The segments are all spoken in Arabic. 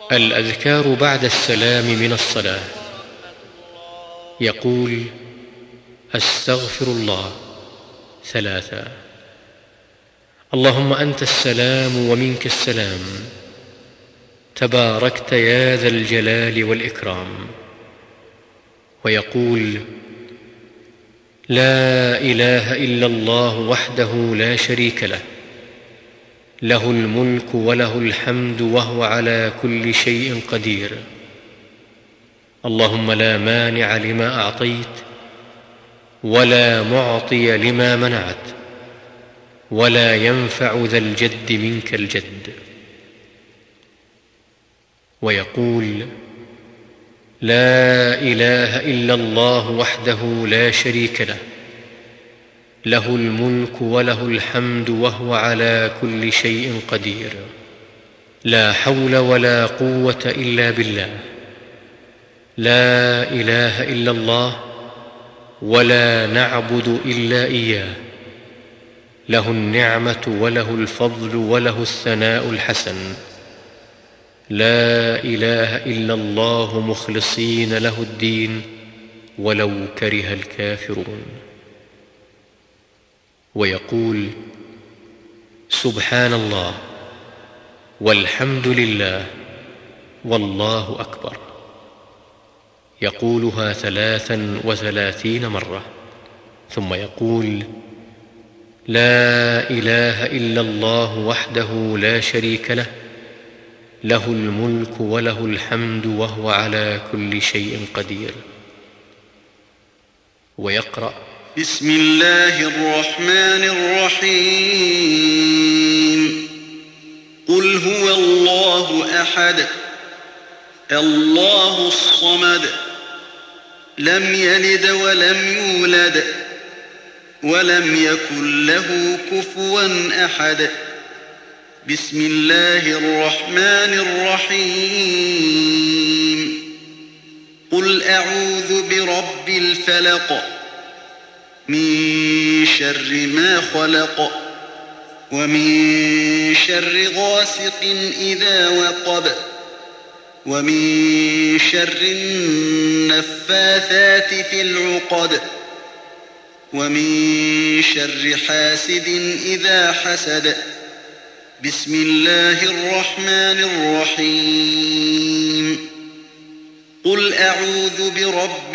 الأذكار بعد السلام من الصلاة. يقول: أستغفر الله 3. اللهم أنت السلام ومنك السلام، تباركت يا ذا الجلال والإكرام. ويقول: لا إله إلا الله وحده لا شريك له، له الملك وله الحمد وهو على كل شيء قدير. اللهم لا مانع لما أعطيت، ولا معطي لما منعت، ولا ينفع ذا الجد منك الجد. ويقول: لا إله إلا الله وحده لا شريك له، له الملك وله الحمد وهو على كل شيء قدير. لا حول ولا قوة إلا بالله. لا إله إلا الله، ولا نعبد إلا إياه، له النعمة وله الفضل وله الثناء الحسن. لا إله إلا الله مخلصين له الدين ولو كره الكافرون. ويقول: سبحان الله والحمد لله والله أكبر. يقولها 33 مرة، ثم يقول: لا إله إلا الله وحده لا شريك له، له الملك وله الحمد وهو على كل شيء قدير. ويقرأ: بسم الله الرحمن الرحيم. قل هو الله أحد، الله الصمد، لم يلد ولم يولد، ولم يكن له كفوا أحد. بسم الله الرحمن الرحيم. قل أعوذ برب الفلق، من شر ما خلق، ومن شر غاسق إذا وقب، ومن شر النفاثات في العقد، ومن شر حاسد إذا حسد. بسم الله الرحمن الرحيم. قل أعوذ برب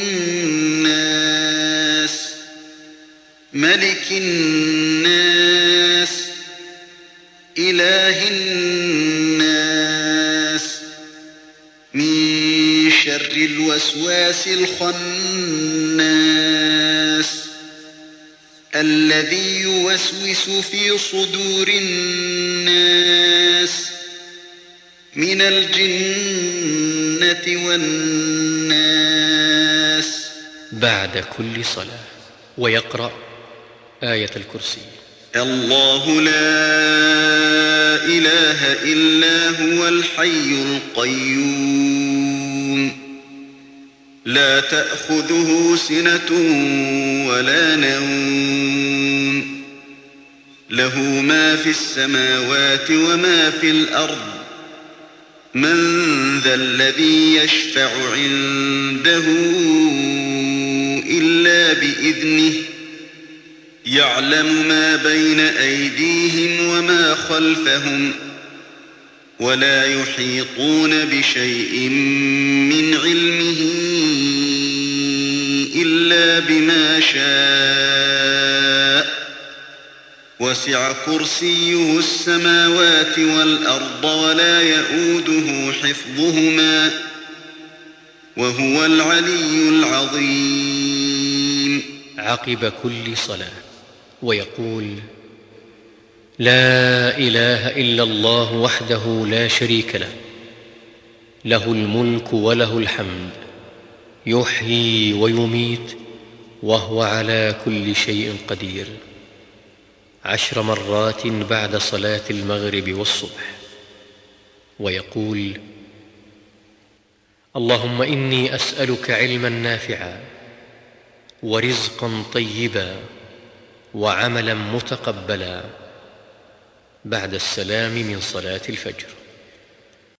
الناس، ملك الناس، إله الناس، من شر الوسواس الخناس، الذي يوسوس في صدور الناس من الجنة والناس. بعد كل صلاة. ويقرأ آية الكرسي. الله لا إله إلا هو الحي القيوم، لا تأخذه سنة ولا نوم، له ما في السماوات وما في الأرض. من ذا الذي يشفع عنده إلا بإذنه، يعلم ما بين أيديهم وما خلفهم، ولا يحيطون بشيء من علمه إلا بما شاء. وسع كرسيه السماوات والأرض ولا يئوده حفظهما، وهو العلي العظيم. عقب كل صلاة. ويقول: لا إله إلا الله وحده لا شريك له، له الملك وله الحمد، يحيي ويميت وهو على كل شيء قدير. 10 مرات بعد صلاة المغرب والصبح. ويقول: اللهم إني أسألك علما نافعا، ورزقا طيبا، وعملا متقبلا، بعد السلام من صلاة الفجر.